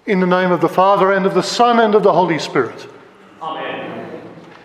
In the name of the Father, and of the Son, and of the Holy Spirit. Amen.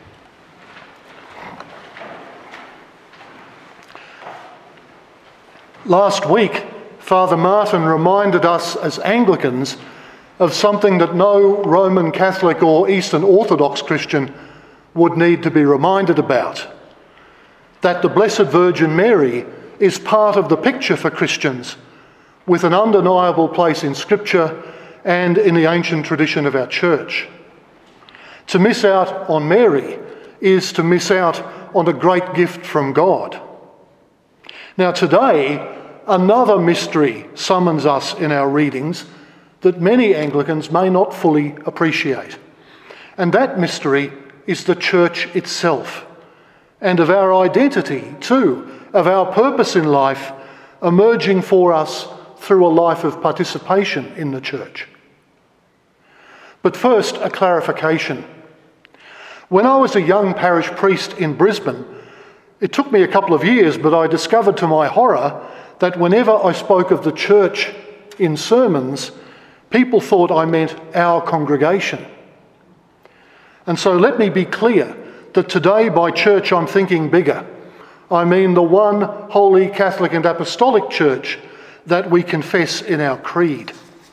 Last week, Father Martin reminded us as Anglicans of something that no Roman Catholic or Eastern Orthodox Christian would need to be reminded about. That the Blessed Virgin Mary is part of the picture for Christians, with an undeniable place in Scripture and in the ancient tradition of our church. To miss out on Mary is to miss out on a great gift from God. Now today, another mystery summons us in our readings that many Anglicans may not fully appreciate. And that mystery is the church itself, and of our identity too, of our purpose in life emerging for us through a life of participation in the church. But first, a clarification. When I was a young parish priest in Brisbane, it took me a couple of years, but I discovered to my horror that whenever I spoke of the church in sermons, people thought I meant our congregation. And so let me be clear that today by church I'm thinking bigger. I mean the one holy Catholic and Apostolic Church that we confess in our creed.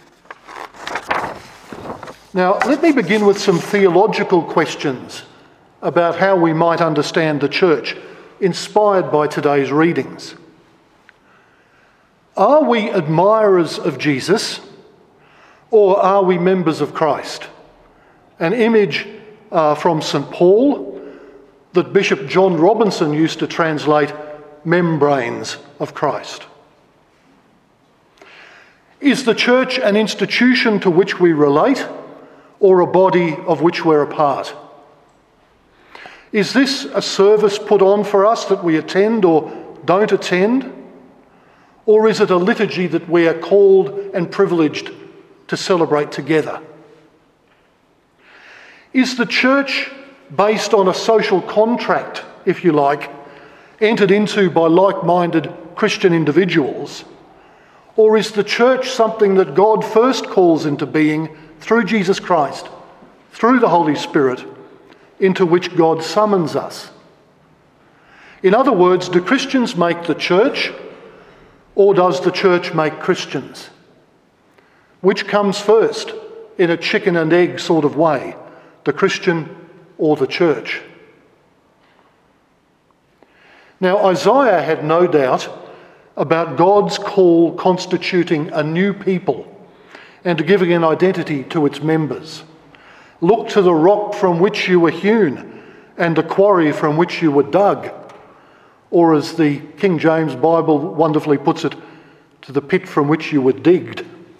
Now, let me begin with some theological questions about how we might understand the church, inspired by today's readings. Are we admirers of Jesus, or are we members of Christ? An image from St. Paul that Bishop John Robinson used to translate membranes of Christ. Is the church an institution to which we relate, or a body of which we're a part? Is this a service put on for us that we attend or don't attend? Or is it a liturgy that we are called and privileged to celebrate together? Is the church based on a social contract, if you like, entered into by like-minded Christian individuals? Or is the church something that God first calls into being through Jesus Christ, through the Holy Spirit, into which God summons us? In other words, do Christians make the church, or does the church make Christians? Which comes first, in a chicken and egg sort of way, the Christian or the church? Now, Isaiah had no doubt about God's call constituting a new people and giving an identity to its members. Look to the rock from which you were hewn and the quarry from which you were dug. Or as the King James Bible wonderfully puts it, to the pit from which you were digged.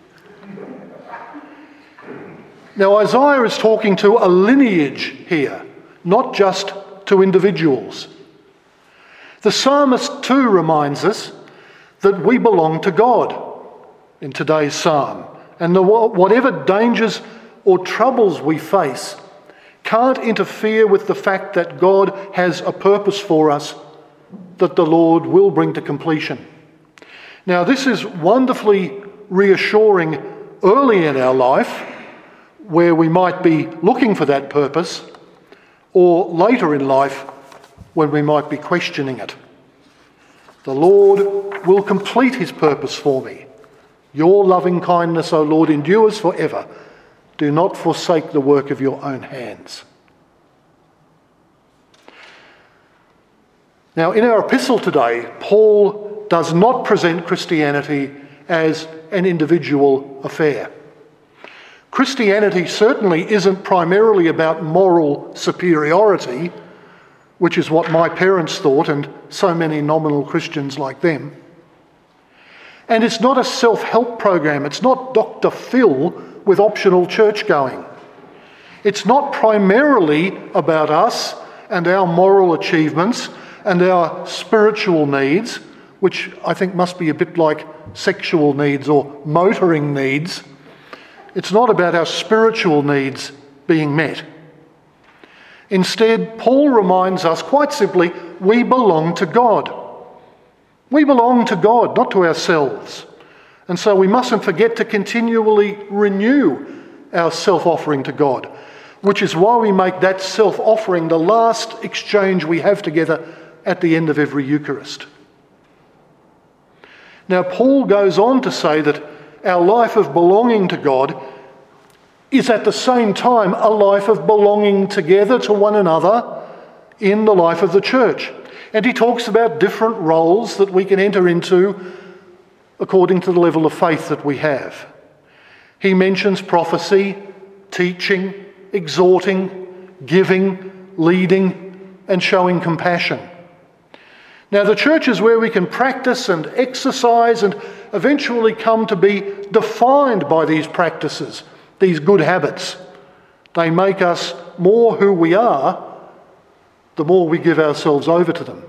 Now Isaiah is talking to a lineage here, not just to individuals. The psalmist too reminds us that we belong to God in today's psalm, and whatever dangers or troubles we face can't interfere with the fact that God has a purpose for us that the Lord will bring to completion. Now this is wonderfully reassuring early in our life, where we might be looking for that purpose, or later in life when we might be questioning it. The Lord will complete his purpose for me. Your loving kindness, O Lord, endures forever. Do not forsake the work of your own hands. Now, in our epistle today, Paul does not present Christianity as an individual affair. Christianity certainly isn't primarily about moral superiority, which is what my parents thought and so many nominal Christians like them. And it's not a self-help program. It's not Dr. Phil with optional church going. It's not primarily about us and our moral achievements and our spiritual needs, which I think must be a bit like sexual needs or motoring needs. It's not about our spiritual needs being met. Instead, Paul reminds us quite simply, we belong to God. We belong to God, not to ourselves. And so we mustn't forget to continually renew our self-offering to God, which is why we make that self-offering the last exchange we have together at the end of every Eucharist. Now, Paul goes on to say that our life of belonging to God is at the same time a life of belonging together to one another in the life of the church. And he talks about different roles that we can enter into according to the level of faith that we have. He mentions prophecy, teaching, exhorting, giving, leading, and showing compassion. Now, the church is where we can practice and exercise and eventually come to be defined by these practices, these good habits. They make us more who we are, the more we give ourselves over to them.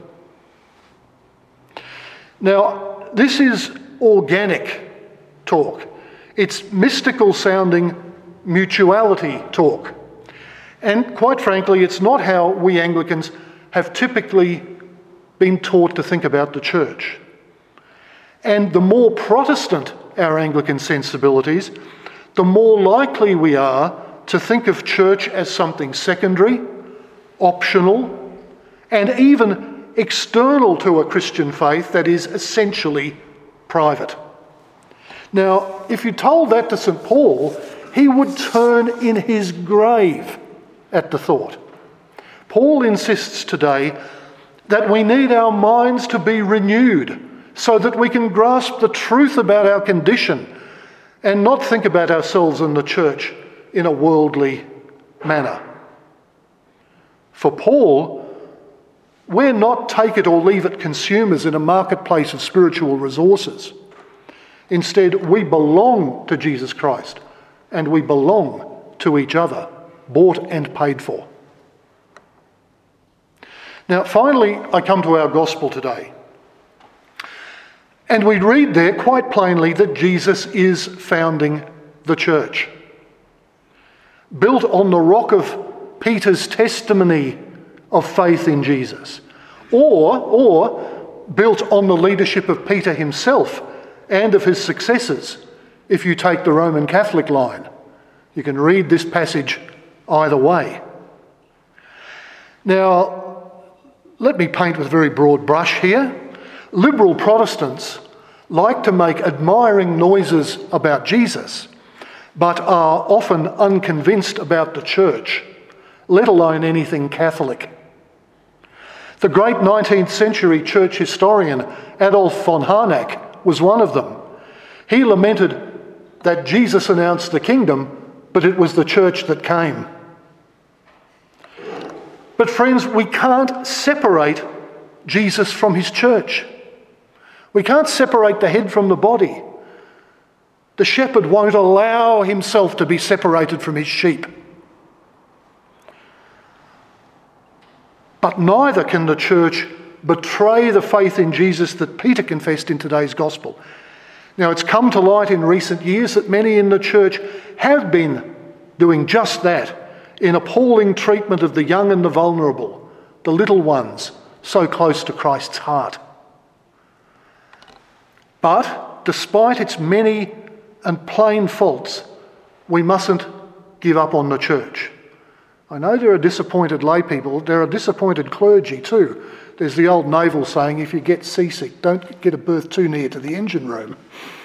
Now, this is organic talk. It's mystical sounding mutuality talk. And quite frankly, it's not how we Anglicans have typically been taught to think about the church. And the more Protestant our Anglican sensibilities, the more likely we are to think of church as something secondary, optional, and even external to a Christian faith that is essentially private. Now, if you told that to St. Paul, he would turn in his grave at the thought. Paul insists today that we need our minds to be renewed so that we can grasp the truth about our condition and not think about ourselves and the church in a worldly manner. For Paul, we're not take it or leave it consumers in a marketplace of spiritual resources. Instead, we belong to Jesus Christ and we belong to each other, bought and paid for. Now, finally, I come to our gospel today. And we read there quite plainly that Jesus is founding the church. Built on the rock of Peter's testimony of faith in Jesus, or built on the leadership of Peter himself and of his successors, if you take the Roman Catholic line. You can read this passage either way. Now, let me paint with a very broad brush here. Liberal Protestants like to make admiring noises about Jesus, but are often unconvinced about the church, let alone anything Catholic. The great 19th century church historian Adolf von Harnack was one of them. He lamented that Jesus announced the kingdom, but it was the church that came. But friends, we can't separate Jesus from his church. We can't separate the head from the body. The shepherd won't allow himself to be separated from his sheep. But neither can the church betray the faith in Jesus that Peter confessed in today's gospel. Now, it's come to light in recent years that many in the church have been doing just that in appalling treatment of the young and the vulnerable, the little ones, so close to Christ's heart. But despite its many and plain faults, we mustn't give up on the church. I know there are disappointed lay people, there are disappointed clergy too. There's the old naval saying, if you get seasick, don't get a berth too near to the engine room.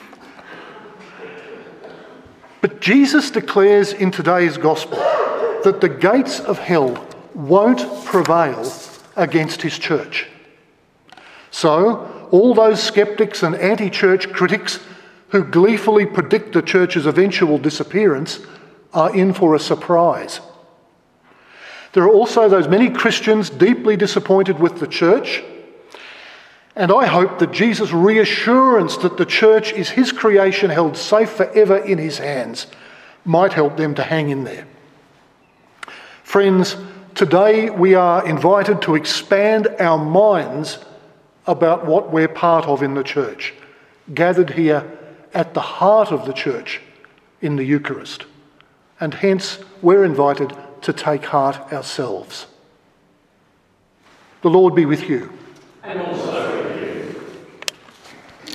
But Jesus declares in today's gospel that the gates of hell won't prevail against his church. So, all those sceptics and anti-church critics who gleefully predict the church's eventual disappearance are in for a surprise. There are also those many Christians deeply disappointed with the church, and I hope that Jesus' reassurance that the church is his creation held safe forever in his hands might help them to hang in there. Friends, today we are invited to expand our minds about what we're part of in the church, gathered here at the heart of the church in the Eucharist. And hence we're invited to take heart ourselves. The Lord be with you. And also